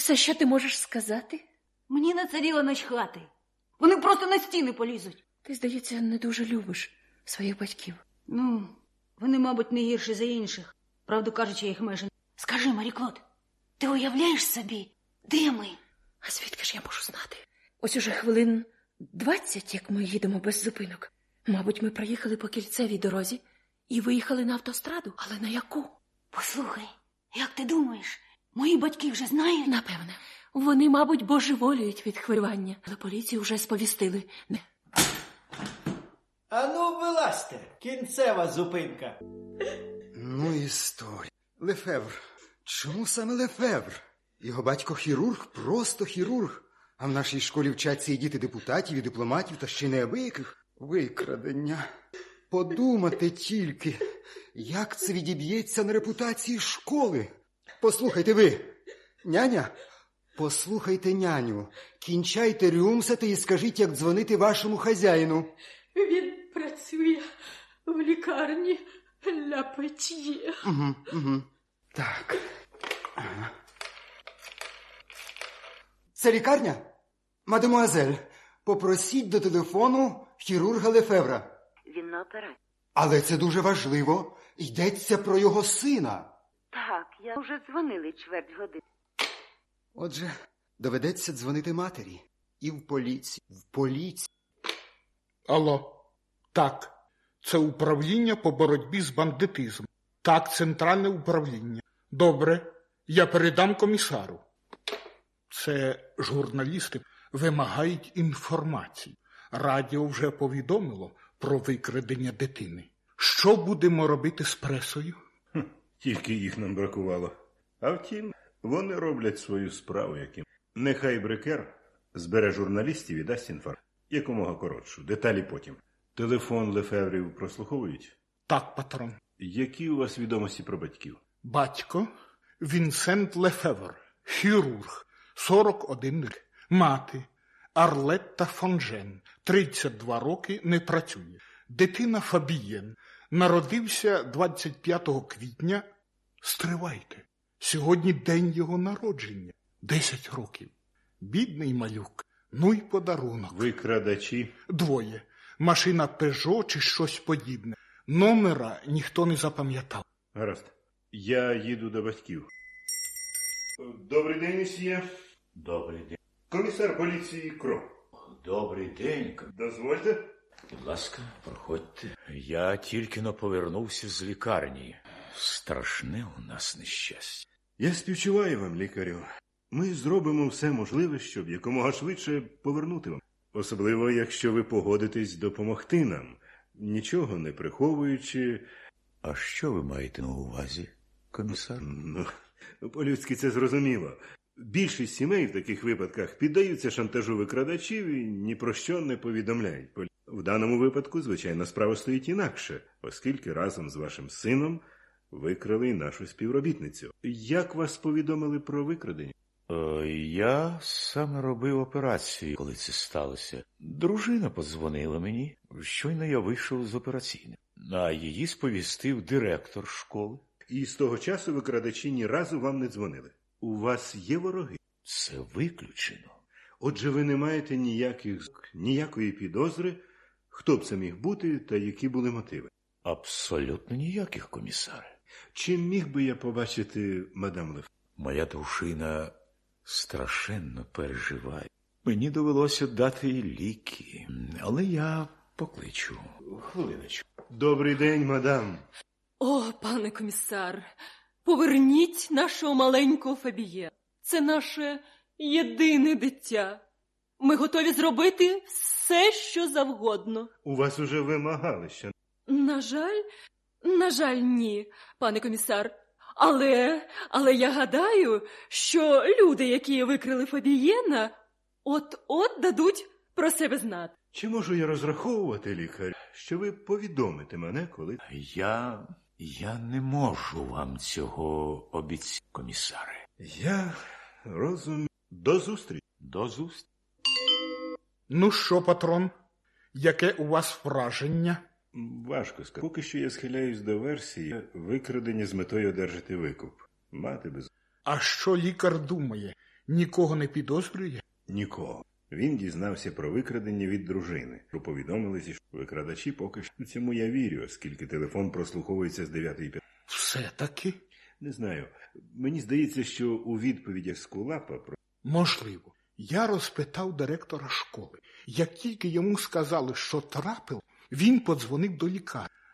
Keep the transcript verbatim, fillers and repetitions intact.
Все, що ти можеш сказати? Мені нацаріло начхати. Вони просто на стіни полізуть. Ти, здається, не дуже любиш своїх батьків. Ну, вони, мабуть, не гірші за інших. Правду кажучи, я їх майже... Скажи, Марі-Клод, ти уявляєш собі, де ми? А звідки ж я можу знати? Ось уже хвилин двадцять, як ми їдемо без зупинок. Мабуть, ми проїхали по кільцевій дорозі і виїхали на автостраду. Але на яку? Послухай, як ти думаєш, мої батьки вже знають? Напевне. Вони, мабуть, божеволіють від хвилювання. Але поліцію вже сповістили. Не. Ану, вилазьте, кінцева зупинка. Ну, історія. Лефевр. Чому саме Лефевр? Його батько хірург, просто хірург. А в нашій школі вчаться і діти депутатів, і дипломатів, та ще неабияких. Викрадення. Подумати тільки, як це відіб'ється на репутації школи. Послухайте ви, няня, послухайте няню. Кінчайте рюмсати і скажіть, як дзвонити вашому хазяїну. Він працює в лікарні Ля Петьє. Угу, угу. Так. Ага. Це лікарня? Мадемуазель, попросіть до телефону хірурга Лефевра. Він на операції. Але це дуже важливо. Йдеться про його сина. Так, я вже дзвонили чверть години. Отже, доведеться дзвонити матері. І в поліцію. В поліцію. Алло. Так, це управління по боротьбі з бандитизмом. Так, центральне управління. Добре, я передам комісару. Це журналісти вимагають інформації. Радіо вже повідомило про викрадення дитини. Що будемо робити з пресою? Хм, тільки їх нам бракувало. А втім, вони роблять свою справу яким. Нехай Брекер збере журналістів і дасть інформацію. Якомога коротшу. Деталі потім. Телефон Лефеврів прослуховують? Так, патрон. Які у вас відомості про батьків? Батько Вінсент Лефевр, хірург, сорок один рік. Мати Арлетта Фонжен, тридцять два роки, не працює. Дитина Фабієн, народився двадцять п'ятого квітня. Стривайте, сьогодні день його народження. десять років. Бідний малюк. Ну й подарунок. Викрадачі? Двоє. Машина Пежо чи щось подібне. Номера ніхто не запам'ятав. Гаразд. Я їду до батьків. Добрий день, місьє. Добрий день. Комісар поліції Кро. Добрий день. Дозвольте. Будь ласка, проходьте. Я тільки но повернувся з лікарні. Страшне у нас нещастя. Я співчуваю вам, лікарю. Ми зробимо все можливе, щоб якомога швидше повернути вам. Особливо, якщо ви погодитесь допомогти нам, нічого не приховуючи. А що ви маєте на увазі, комісар? Ну, по-людськи це зрозуміло. Більшість сімей в таких випадках піддаються шантажу викрадачів і ні про що не повідомляють. В даному випадку, звичайно, справа стоїть інакше, оскільки разом з вашим сином викрали й нашу співробітницю. Як вас повідомили про викрадення? Е, я саме робив операцію, коли це сталося. Дружина подзвонила мені, щойно я вийшов з операційної. А її сповістив директор школи. І з того часу викрадачі ні разу вам не дзвонили? У вас є вороги? Це виключено. Отже, ви не маєте ніяких, ніякої підозри, хто б це міг бути та які були мотиви? Абсолютно ніяких, комісаре. Чи міг би я побачити мадам Леф? Моя дружина страшенно переживає. Мені довелося дати їй ліки, але я покличу. Хвилиночку. Добрий день, мадам. О, пане комісар, поверніть нашого маленького Фабіє. Це наше єдине дитя. Ми готові зробити все, що завгодно. У вас уже вимагали ще. На жаль, на жаль, ні, пане комісар. Але, але я гадаю, що люди, які викрили Фабієна, от-от дадуть про себе знати. Чи можу я розраховувати, лікар, що ви повідомите мене, коли... Я... я не можу вам цього обіцяти, комісаре. Я розумію. До зустрічі. До зустрічі. Ну що, патрон, яке у вас враження? Важко сказати. Поки що я схиляюсь до версії викрадення з метою одержати викуп. Мати без... А що лікар думає? Нікого не підозрює? Нікого. Він дізнався про викрадення від дружини. Повідомилися, що викрадачі поки що. Цьому я вірю, оскільки телефон прослуховується з дев'ятої п'ятнадцять. Все-таки? Не знаю. Мені здається, що у відповідях Скулапа про... Можливо. Я розпитав директора школи. Як тільки йому сказали, що трапив, він подзвонив до лікаря.